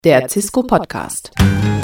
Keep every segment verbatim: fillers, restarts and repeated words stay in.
der Cisco Podcast.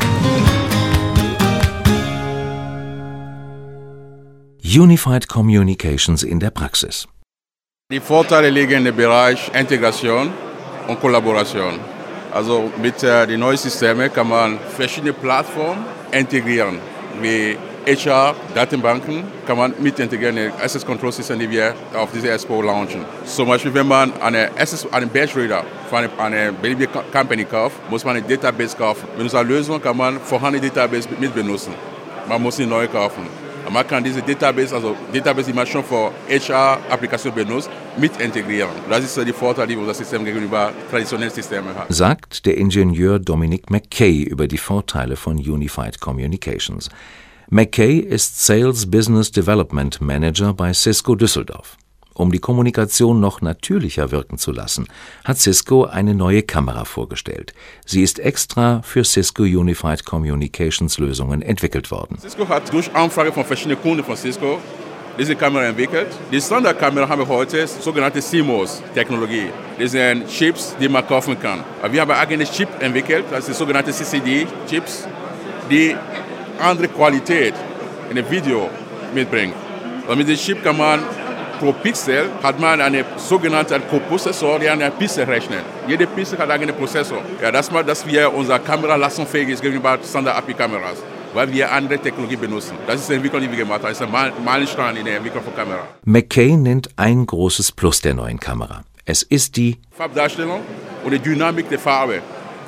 Unified Communications in der Praxis. Die Vorteile liegen im Bereich Integration und Kollaboration. Also mit äh, den neuen Systemen kann man verschiedene Plattformen integrieren, wie H R, Datenbanken kann man mit integrieren, ein Access Control System, die wir auf dieser Expo launchen. Zum Beispiel, wenn man eine Access, einen Badge Reader für eine, eine beliebige Company kauft, muss man eine Database kaufen. Mit unserer Lösung kann man vorhandene Database mit benutzen. Man muss eine neue kaufen. Man kann diese Database, also Database, die man schon für H R-Applikationen benutzt, mit integrieren. Das ist die Vorteil, die unser System gegenüber traditionellen Systemen hat. Sagt der Ingenieur Dominic McKay über die Vorteile von Unified Communications. McKay ist Sales Business Development Manager bei Cisco Düsseldorf. Um die Kommunikation noch natürlicher wirken zu lassen, hat Cisco eine neue Kamera vorgestellt. Sie ist extra für Cisco Unified Communications Lösungen entwickelt worden. Cisco hat durch Anfrage von verschiedenen Kunden von Cisco diese Kamera entwickelt. Die Standardkamera haben wir heute sogenannte C M O S-Technologie. Das sind Chips, die man kaufen kann. Aber wir haben einen eigenen Chip entwickelt, das sind sogenannte C C D-Chips, die andere Qualität in dem Video mitbringen. Und mit dem Chip kann man pro Pixel hat man eine sogenannte Koprozessor, der eine Pixel rechnet. Jede Pixel hat einen Prozessor. Ja, das macht, dass wir unsere Kamera leistungsfähig ist gegenüber Standard-A P I-Kameras, weil wir andere Technologie benutzen. Das ist die Entwicklung, die wir gemacht haben. Das ist ein Meilenstein in der Entwicklung von Kamera. McKay nennt ein großes Plus der neuen Kamera. Es ist die Farbdarstellung und die Dynamik der Farbe.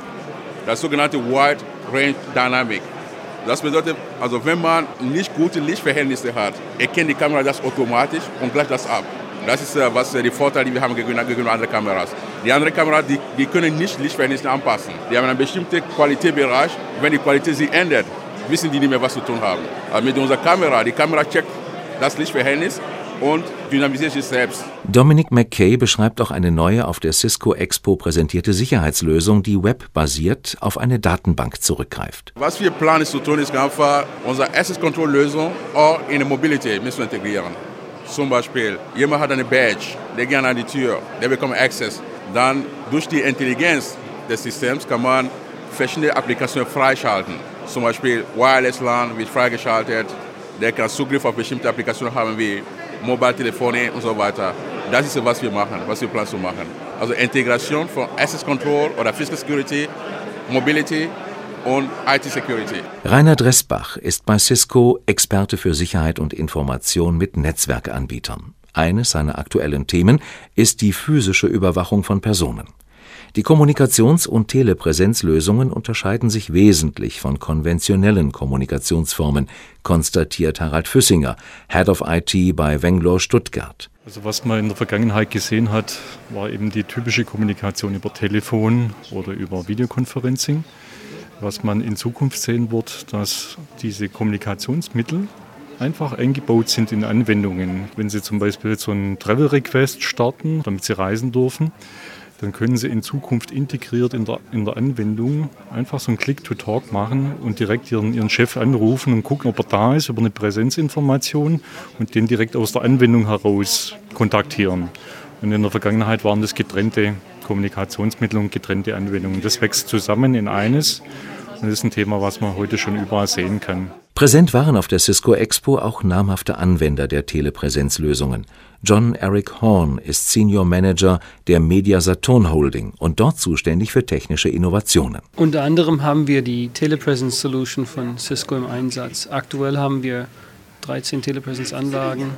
Das sogenannte Wide Range Dynamic. Das bedeutet, also wenn man nicht gute Lichtverhältnisse hat, erkennt die Kamera das automatisch und gleicht das ab. Das ist äh, was, äh, die Vorteile, die wir haben gegenüber, gegenüber anderen Kameras. Die anderen Kameras, die, die können nicht Lichtverhältnisse anpassen. Die haben einen bestimmten Qualitätsbereich. Wenn die Qualität sich ändert, wissen die nicht mehr, was zu tun haben. Aber mit unserer Kamera, die Kamera checkt das Lichtverhältnis und dynamisiert sich selbst. Dominic McKay beschreibt auch eine neue auf der Cisco Expo präsentierte Sicherheitslösung, die webbasiert auf eine Datenbank zurückgreift. Was wir planen zu tun, ist einfach unsere Access Control Lösung auch in der Mobility zu integrieren. Zum Beispiel, jemand hat eine Badge, der geht an die Tür, der bekommt Access. Dann durch die Intelligenz des Systems kann man verschiedene Applikationen freischalten. Zum Beispiel Wireless LAN wird freigeschaltet, der kann Zugriff auf bestimmte Applikationen haben wie Mobiltelefone und so weiter. Das ist, was wir machen, was wir planen zu machen. Also Integration von Access Control oder Physical Security, Mobility und I T Security. Rainer Dressbach ist bei Cisco Experte für Sicherheit und Information mit Netzwerkanbietern. Eines seiner aktuellen Themen ist die physische Überwachung von Personen. Die Kommunikations- und Telepräsenzlösungen unterscheiden sich wesentlich von konventionellen Kommunikationsformen, konstatiert Harald Füssinger, Head of I T bei Wenglor Stuttgart. Also was man in der Vergangenheit gesehen hat, war eben die typische Kommunikation über Telefon oder über Videoconferencing. Was man in Zukunft sehen wird, dass diese Kommunikationsmittel einfach eingebaut sind in Anwendungen. Wenn Sie zum Beispiel so einen Travel-Request starten, damit Sie reisen dürfen, dann können Sie in Zukunft integriert in der, in der Anwendung einfach so einen Click-to-Talk machen und direkt Ihren, Ihren Chef anrufen und gucken, ob er da ist, über eine Präsenzinformation und den direkt aus der Anwendung heraus kontaktieren. Und in der Vergangenheit waren das getrennte Kommunikationsmittel und getrennte Anwendungen. Das wächst zusammen in eines und das ist ein Thema, was man heute schon überall sehen kann. Präsent waren auf der Cisco Expo auch namhafte Anwender der Telepräsenzlösungen. John Eric Horn ist Senior Manager der Media Saturn Holding und dort zuständig für technische Innovationen. Unter anderem haben wir die Telepresence Solution von Cisco im Einsatz. Aktuell haben wir dreizehn Telepresence-Anlagen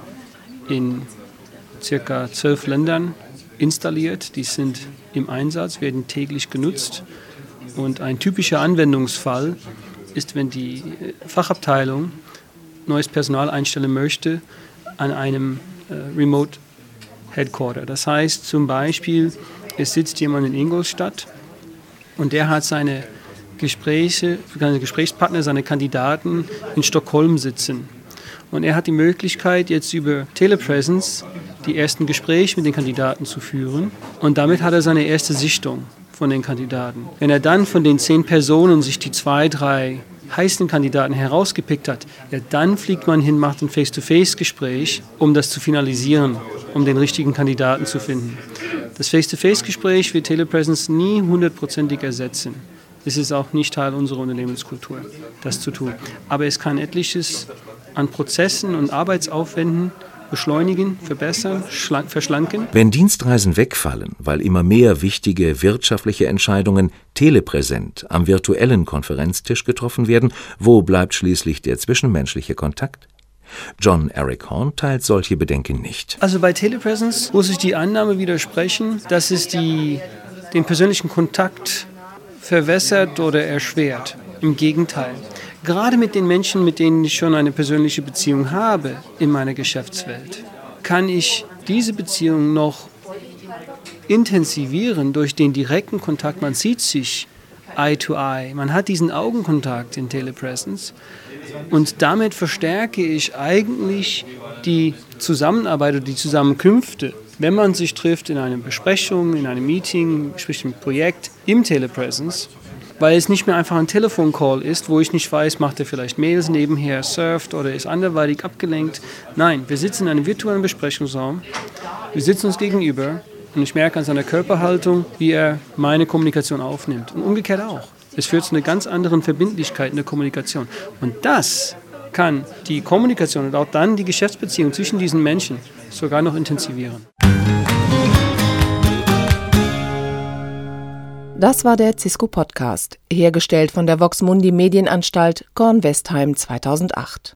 in circa zwölf Ländern installiert. Die sind im Einsatz, werden täglich genutzt. Und ein typischer Anwendungsfall ist, wenn die Fachabteilung neues Personal einstellen möchte an einem äh, Remote Headquarter. Das heißt zum Beispiel, es sitzt jemand in Ingolstadt und der hat seine Gespräche, seine Gesprächspartner, seine Kandidaten in Stockholm sitzen. Und er hat die Möglichkeit, jetzt über Telepresence die ersten Gespräche mit den Kandidaten zu führen. Und damit hat er seine erste Sichtung von den Kandidaten. Wenn er dann von den zehn Personen sich die zwei, drei heißen Kandidaten herausgepickt hat, ja, dann fliegt man hin, macht ein Face-to-Face-Gespräch, um das zu finalisieren, um den richtigen Kandidaten zu finden. Das Face-to-Face-Gespräch wird Telepresence nie hundertprozentig ersetzen. Es ist auch nicht Teil unserer Unternehmenskultur, das zu tun. Aber es kann etliches an Prozessen und Arbeitsaufwänden beschleunigen, verbessern, schlank, verschlanken. Wenn Dienstreisen wegfallen, weil immer mehr wichtige wirtschaftliche Entscheidungen telepräsent am virtuellen Konferenztisch getroffen werden, wo bleibt schließlich der zwischenmenschliche Kontakt? John Eric Horn teilt solche Bedenken nicht. Also bei Telepresence muss ich die Annahme widersprechen, dass es die, den persönlichen Kontakt verwässert oder erschwert. Im Gegenteil. Gerade mit den Menschen, mit denen ich schon eine persönliche Beziehung habe in meiner Geschäftswelt, kann ich diese Beziehung noch intensivieren durch den direkten Kontakt. Man sieht sich Eye to Eye, man hat diesen Augenkontakt in Telepresence und damit verstärke ich eigentlich die Zusammenarbeit oder die Zusammenkünfte, wenn man sich trifft in einer Besprechung, in einem Meeting, sprich im Projekt, im Telepresence, weil es nicht mehr einfach ein Telefoncall ist, wo ich nicht weiß, macht er vielleicht Mails nebenher, surft oder ist anderweitig abgelenkt. Nein, wir sitzen in einem virtuellen Besprechungsraum, wir sitzen uns gegenüber und ich merke an seiner Körperhaltung, wie er meine Kommunikation aufnimmt. Und umgekehrt auch. Es führt zu einer ganz anderen Verbindlichkeit in der Kommunikation. Und das kann die Kommunikation und auch dann die Geschäftsbeziehung zwischen diesen Menschen sogar noch intensivieren. Das war der Cisco-Podcast, hergestellt von der Vox Mundi Medienanstalt Kornwestheim zweitausendacht.